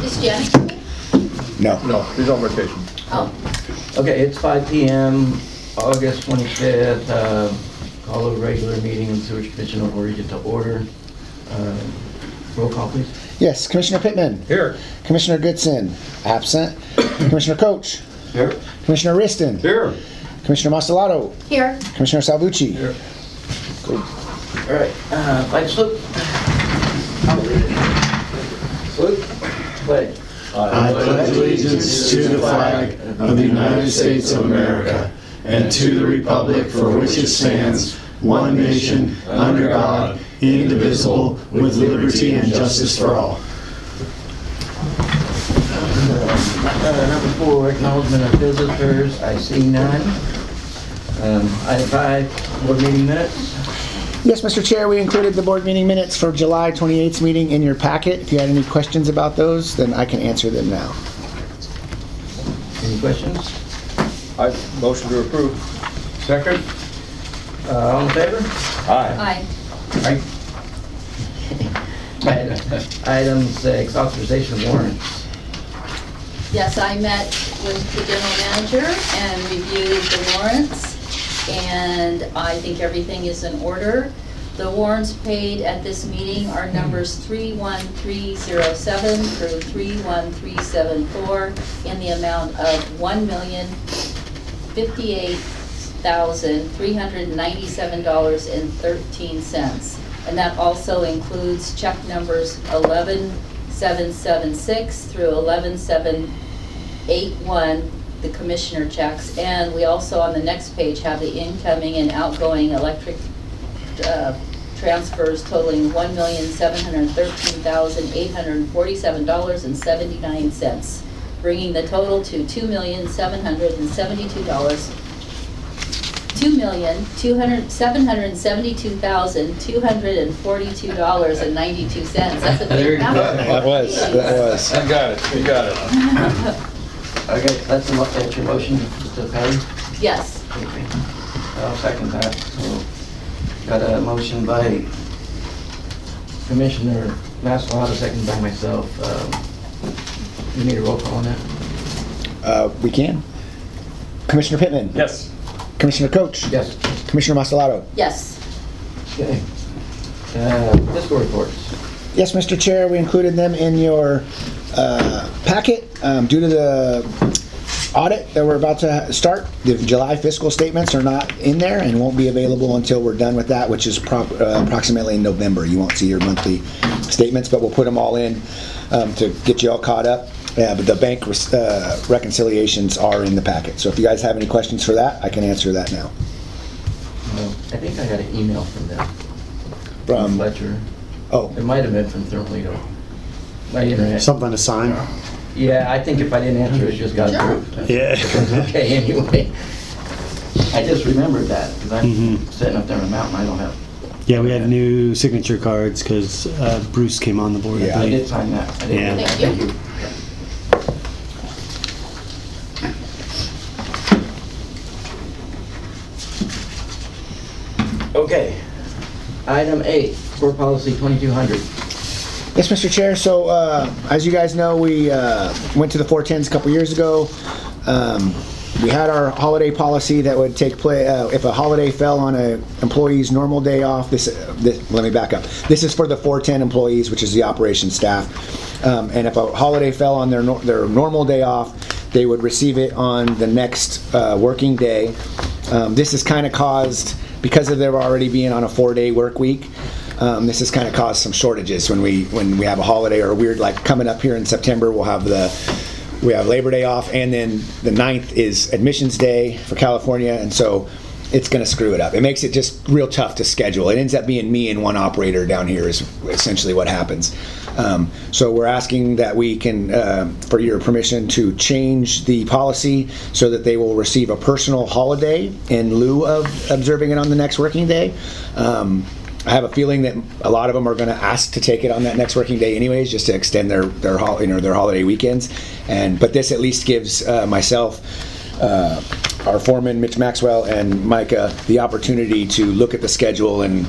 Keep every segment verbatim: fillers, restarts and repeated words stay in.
Is Janet coming? No. No, he's on vacation. Oh, Okay, it's five P M, August twenty-fifth. Uh, call a regular meeting of the Sewage Commission of Origin to order. Uh, roll call, please. Yes, Commissioner Pittman. Here. Commissioner Goodson, absent. Commissioner Coach. Here. Commissioner Riston. Here. Commissioner Masalato. here. Commissioner Salvucci. Here. All right, uh, flag salute. Salute. Pledge. I pledge allegiance to the flag of the United States of America and to the republic for which it stands, one nation, under God, indivisible, with liberty and justice for all. Uh, number four, acknowledgement of visitors. I see none. Um, item five, board meeting minutes. Yes, Mister Chair, we included the board meeting minutes for July twenty-eighth meeting in your packet. If you had any questions about those, then I can answer them now. Any questions? I motion to approve. Second. Uh, all in favor? Aye. Aye. Item item six, authorization of warrants. Yes, I met with the general manager and reviewed the warrants, and I think everything is in order. The warrants paid at this meeting are numbers three one three zero seven through three one three seven four in the amount of one million fifty-eight thousand three hundred ninety-seven dollars and thirteen cents. And that also includes check numbers eleven seven seven six through eleven seven eight one, the commissioner checks. And we also on the next page have the incoming and outgoing electric uh, transfers totaling one million seven hundred thirteen thousand eight hundred forty-seven dollars and seventy-nine cents, bringing the total to two million seven hundred seventy-two dollars. Two million seven hundred seventy-two thousand two hundred forty-two dollars and ninety-two cents. That's a There big you go. number. That was, that was. I got it, you got it. Okay, that's, a mo- that's your motion, Mister Perry? Yes. Okay. I'll second that. So, got a motion by Commissioner Masalato, second by myself. Um, You need a roll call on that? Uh, we can. Commissioner Pittman. Yes. Commissioner Coach. Yes. Commissioner Masalato. Yes. Okay. Uh, fiscal reports. Yes, Mister Chair, we included them in your uh, packet. Um, due to the audit that we're about to start, the July fiscal statements are not in there and won't be available until we're done with that, which is pro uh, approximately in November. You won't see your monthly statements, but we'll put them all in um, to get you all caught up. Yeah, but the bank uh, reconciliations are in the packet. So if you guys have any questions for that, I can answer that now. Well, I think I got an email from them. From Fletcher. Oh, It might have been from Thermalito. My internet. Something to sign? Yeah, I think if I didn't answer, it just got approved. Yeah. Okay, anyway. I just remembered that, because I'm Mhm. sitting up there on the mountain, I don't have, Yeah, we had new signature cards because uh, Bruce came on the board. Yeah. I I think. did sign that. I did. Yeah. Thank you. Okay. Item eight, board policy twenty-two hundred. yes, Mister Chair. So uh, as you guys know, we uh, went to the four tens a couple years ago. Um, we had our holiday policy that would take place uh, if a holiday fell on an employee's normal day off. This, this, let me back up. This is for the four ten employees, which is the operations staff. Um, and if a holiday fell on their no, their normal day off, they would receive it on the next uh, working day. Um, this has kind of caused, because of there already being on a four-day work week, um, this has kind of caused some shortages when we when we have a holiday or a weird, like coming up here in September, we'll have the we have Labor Day off, and then the ninth is admissions day for California, and so it's going to screw it up. It makes it just real tough to schedule. It ends up being me and one operator down here is essentially what happens. Um, so we're asking that we can, uh, for your permission, to change the policy so that they will receive a personal holiday in lieu of observing it on the next working day. Um, I have a feeling that a lot of them are going to ask to take it on that next working day anyways, just to extend their their hol you know their holiday weekends. And but this at least gives uh, myself, uh, our foreman Mitch Maxwell, and Micah the opportunity to look at the schedule and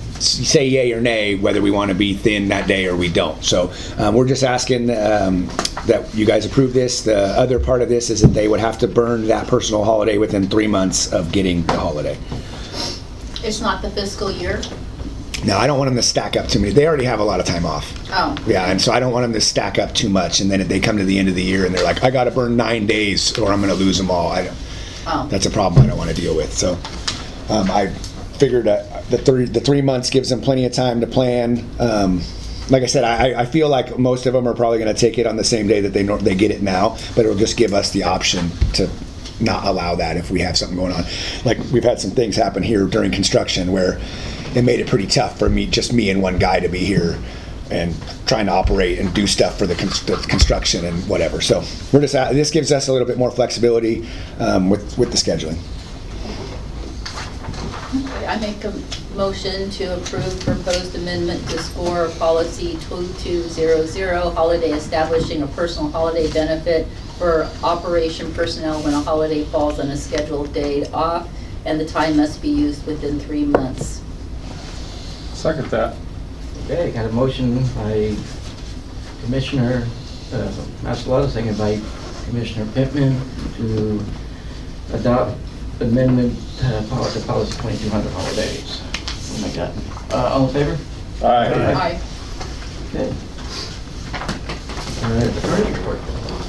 say yay or nay whether we want to be thin that day or we don't. So um, we're just asking um, that you guys approve this. The other part of this is that they would have to burn that personal holiday within three months of getting the holiday. It's not the fiscal year? Now, I don't want them to stack up too many. They already have a lot of time off. Oh. Yeah, and so I don't want them to stack up too much, and then if they come to the end of the year and they're like, I got to burn nine days or I'm going to lose them all. I don't, Oh. That's a problem I don't want to deal with. So um, I figured uh, the three the three months gives them plenty of time to plan. Um, like I said, I, I feel like most of them are probably going to take it on the same day that they nor- they get it now, but it'll just give us the option to not allow that if we have something going on. Like we've had some things happen here during construction where it made it pretty tough for me, just me and one guy, to be here and trying to operate and do stuff for the, con- the construction and whatever. So we're just at, this gives us a little bit more flexibility um, with with the scheduling. Okay, I make a motion to approve proposed amendment to SCORE Policy two two zero zero, holiday establishing a personal holiday benefit for operation personnel when a holiday falls on a scheduled day off, and the time must be used within three months. Second that. Okay, got a motion by Commissioner uh, Masalata, seconded by Commissioner Pittman to adopt amendment uh, pol- to policy twenty-two hundred holidays. Oh my God. Uh, all in favor? Aye. Aye. Okay. Uh, the furniture report.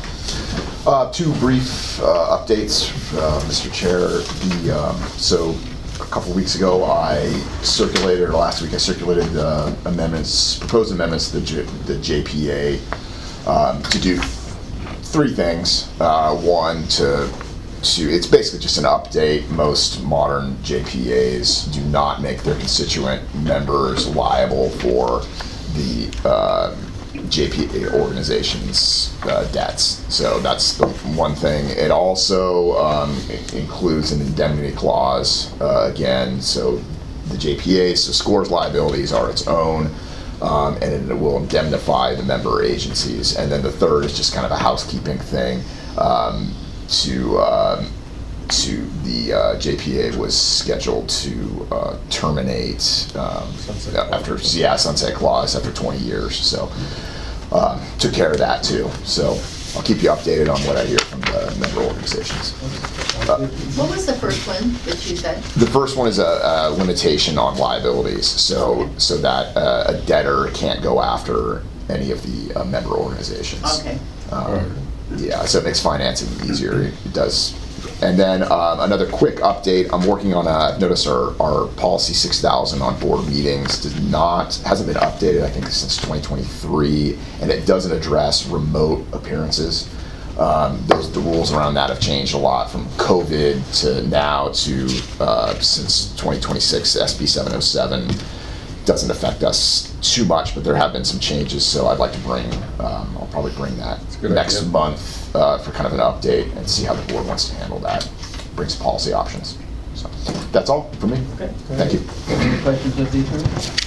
Uh, Two brief uh, updates, uh, Mister Chair. The, um, so a couple weeks ago, I circulated, or last week, I circulated uh, amendments, proposed amendments to the, J, the J P A um, to do three things. Uh, one, to, to, it's basically just an update. Most modern J P As do not make their constituent members liable for the uh, J P A organization's uh, debts. So that's the one thing. It also um, it includes an indemnity clause, uh, again, so the J P A, so SCORE's liabilities are its own, um, and it will indemnify the member agencies. And then the third is just kind of a housekeeping thing. Um, to um, to the uh, J P A was scheduled to uh, terminate um, after, yeah, sunset clause after twenty years. So um, took care of that too. So I'll keep you updated on what I hear from the member organizations. Uh, What was the first one that you said? the first one is a, a limitation on liabilities, so so that uh, a debtor can't go after any of the uh, member organizations. Okay. Um, yeah, so it makes financing easier. It does. And then um, another quick update. I'm working on a. I've noticed our, our policy six thousand on board meetings does not hasn't been updated. I think since twenty twenty-three, and it doesn't address remote appearances. Um, those the rules around that have changed a lot from COVID to now to uh, since twenty twenty-six. S B seven oh seven doesn't affect us too much, but there have been some changes. So I'd like to bring. Um, I'll probably bring that a good next idea. month uh, for kind of an update and see how the board wants to handle that. Bring some policy options. So that's all for me. Okay. Thank you. Any questions of the attorney?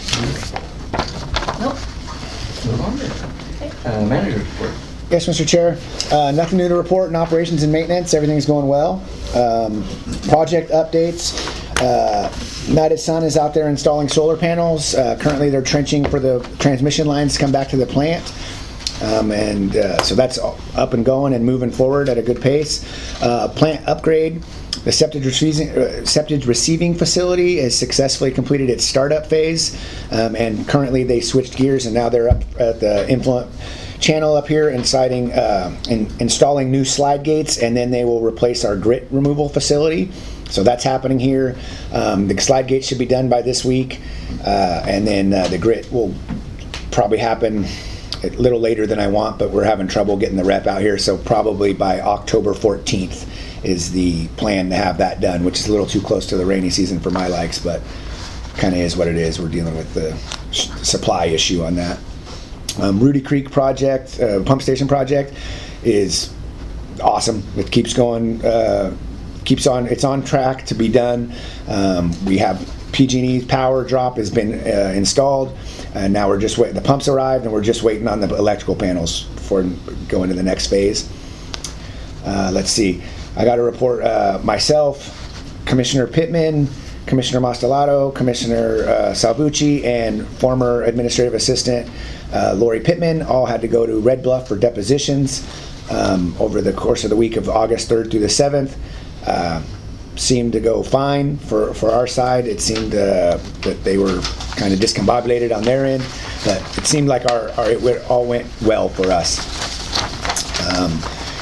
Nope. Move on then. Uh, manager's report. Yes, Mister Chair. Uh, nothing new to report in operations and maintenance. Everything's going well. Um, project updates. Uh, United Sun is out there installing solar panels. Uh, currently, they're trenching for the transmission lines to come back to the plant. Um, and uh, so that's up and going and moving forward at a good pace. Uh, plant upgrade. The septic receiving, uh, septic receiving facility has successfully completed its startup phase. Um, and currently, they switched gears and now they're up at the influent channel up here inciting, uh, in, installing new slide gates, and then they will replace our grit removal facility. So that's happening here. Um, the slide gate should be done by this week, uh, and then uh, the grit will probably happen a little later than I want, but we're having trouble getting the rep out here, so probably by October fourteenth is the plan to have that done, which is a little too close to the rainy season for my likes, but kind of is what it is. We're dealing with the sh- supply issue on that. Um, Rudy Creek project, uh, pump station project, is awesome. It keeps going, uh, keeps on. It's on track to be done. Um, we have P G and E power drop has been uh, installed, and now we're just waiting. The pumps arrived, and we're just waiting on the electrical panels before going to the next phase. Uh, let's see. I got to report uh, myself, Commissioner Pittman, Commissioner Mastellato, Commissioner uh, Salvucci, and former administrative assistant uh, Lori Pittman all had to go to Red Bluff for depositions um, over the course of the week of August third through the seventh. Uh, seemed to go fine for, for our side. It seemed uh, that they were kind of discombobulated on their end, but it seemed like our, our it went- all went well for us. Um,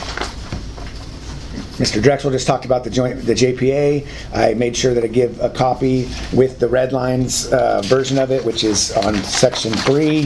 Mister Drexel just talked about the joint, the J P A. I made sure that I give a copy with the red lines uh, version of it, which is on section three,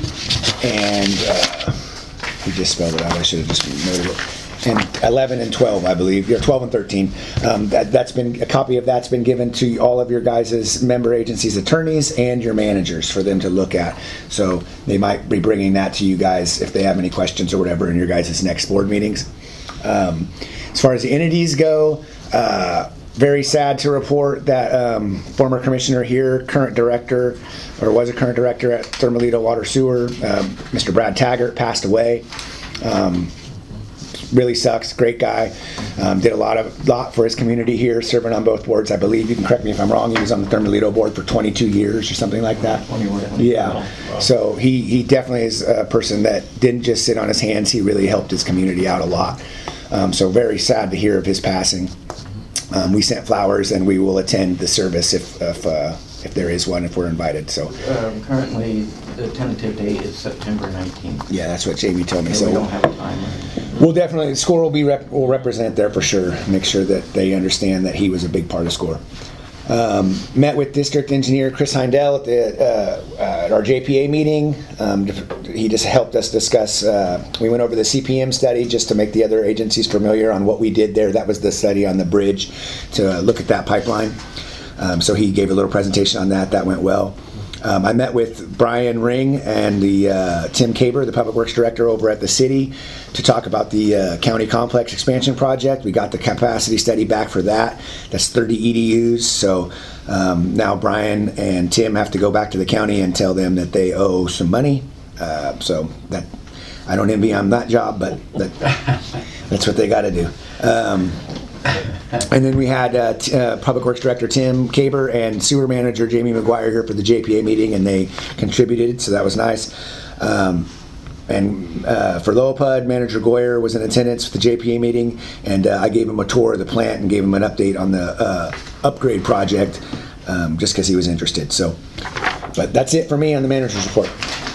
and uh, he just spelled it out. I should have just noted it. And eleven and twelve, I believe, or twelve and thirteen. Um, that, that's been, a copy of that's been given to all of your guys' member agencies, attorneys, and your managers for them to look at. So they might be bringing that to you guys if they have any questions or whatever in your guys' next board meetings. Um, as far as the entities go, uh, very sad to report that um, former commissioner here, current director, or was a current director at Thermalito Water Sewer, um, Mister Brad Taggart, passed away. Um, really sucks, great guy. Um, did a lot of lot for his community here, serving on both boards. I believe, you can correct me if I'm wrong, he was on the Thermalito board for twenty-two years or something like that. Yeah, so he, he definitely is a person that didn't just sit on his hands, he really helped his community out a lot. Um, so very sad to hear of his passing. Um, we sent flowers, and we will attend the service if if, uh, if there is one, if we're invited. So Um, Currently, the tentative date is September nineteenth. yeah, that's what Jamie told me. So we don't So have a time or anything. we'll definitely, SCORE will be rep, will represent there for sure. Make sure that they understand that he was a big part of SCORE. Um, met with District Engineer Chris Heindel at, the, uh, at our J P A meeting. Um, he just helped us discuss, uh, we went over the C P M study just to make the other agencies familiar on what we did there. That was the study on the bridge to look at that pipeline. Um, so he gave a little presentation on that. That went well. Um, I met with Brian Ring and the uh, Tim Caber, the Public Works Director over at the city, to talk about the uh, county complex expansion project. We got the capacity study back for that. That's thirty E D Us. So um, now Brian and Tim have to go back to the county and tell them that they owe some money. Uh, so that I don't envy them that job, but that, that's what they got to do. Um, And then we had uh, t- uh, Public Works Director Tim Caber and Sewer Manager Jamie McGuire here for the J P A meeting, and they contributed, so that was nice. Um, and uh, for Lopud, Manager Goyer was in attendance for the J P A meeting, and uh, I gave him a tour of the plant and gave him an update on the uh, upgrade project, um, just because he was interested. So, but that's it for me on the manager's report.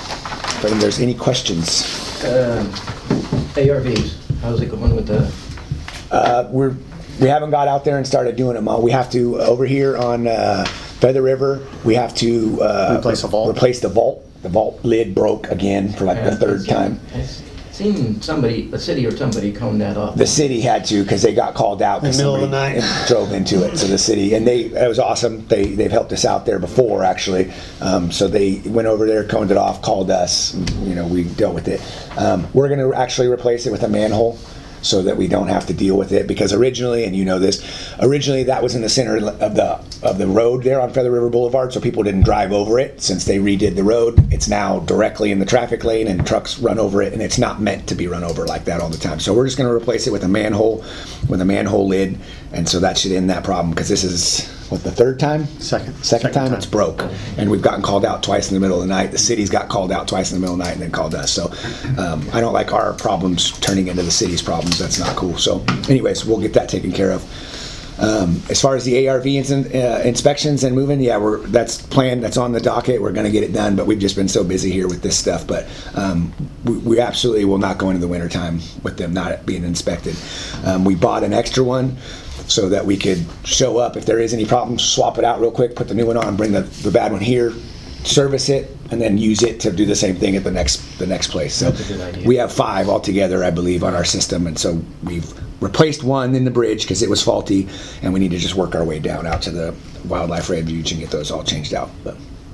If there's any questions. Um, A R Vs, how's it going with the, Uh, we're, we haven't got out there and started doing them all. We have to, over here on uh, Feather River, we have to uh, Replace the vault? Replace the vault. The vault lid broke again for like the third time. I've seen somebody, a city or somebody cone that off. The city had to because they got called out. In the middle of the night. Drove into it. So the city, and they, it was awesome. They, they've helped us out there before actually. Um, so they went over there, coned it off, called us. You know, we dealt with it. Um, we're going to actually replace it with a manhole, so that we don't have to deal with it, because originally, and you know this, originally that was in the center of the of the road there on Feather River Boulevard, so people didn't drive over it. Since they redid the road, it's now directly in the traffic lane and trucks run over it, and it's not meant to be run over like that all the time. So we're just going to replace it with a manhole, with a manhole lid, and so that should end that problem, because this is, what, the third time? Second. Second time it's broke, and we've gotten called out twice in the middle of the night. The city's got called out twice in the middle of the night and then called us. So um, I don't like our problems turning into the city's problems. That's not cool. So anyways, we'll get that taken care of. Um, as far as the A R V ins- uh, inspections and moving, yeah, we're that's planned. That's on the docket. We're going to get it done, but we've just been so busy here with this stuff. But um, we, we absolutely will not go into the wintertime with them not being inspected. Um, we bought an extra one so that we could show up if there is any problems, swap it out real quick, put the new one on, bring the, the bad one here, service it, and then use it to do the same thing at the next the next place. So That's a good idea. we have five altogether, I believe, on our system, and so we've replaced one in the bridge because it was faulty, and we need to just work our way down out to the wildlife refuge and get those all changed out. But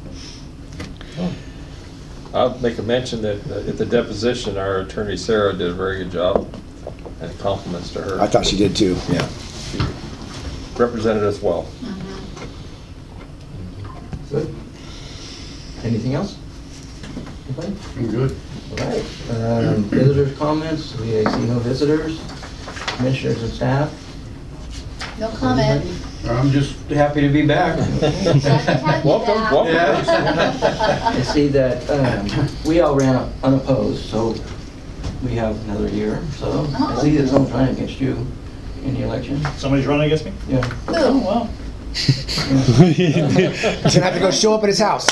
I'll make a mention that uh, at the deposition, our attorney Sarah did a very good job, and compliments to her. I thought she did too. Yeah. She represented us well. Good. Anything else? Anybody? I'm good. All right. Um, Visitors' comments, we see no visitors. Commissioners and staff. No comment. I'm just happy to be back. Glad to have you Welcome, back. welcome. I see that um, we all ran unopposed, so we have another year. So I see there's no running against you in the election. Somebody's running against me? Yeah. Oh, wow. He's gonna have to go show up at his house.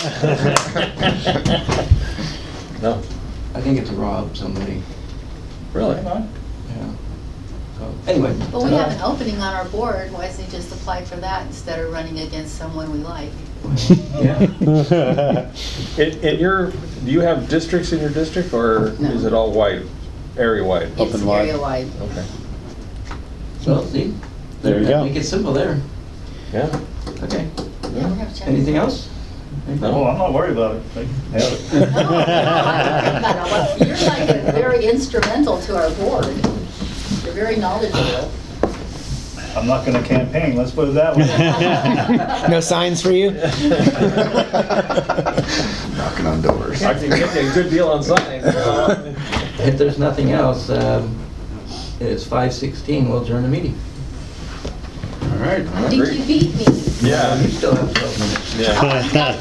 No, I think it's Rob, somebody. really? Yeah. So anyway. Well, we have an opening on our board, why doesn't he just apply for that instead of running against someone we like? Yeah. In, in your, do you have districts in your district, or No. is it all wide, area-wide? It's area-wide. Okay. So see, There you go. Make it simple there. Yeah. Okay. Yeah, we're gonna check. Anything else? Oh, I'm not worried about it. They can have it. No, no, no, you're like very instrumental to our board. You're very knowledgeable. I'm not gonna campaign, let's put it that way. No signs for you? Knocking on doors. I can get you a good deal on signs. If there's nothing else, um, it's five sixteen, we'll adjourn the meeting. All right. I think you beat me. Yeah. You still have twelve minutes. Yeah.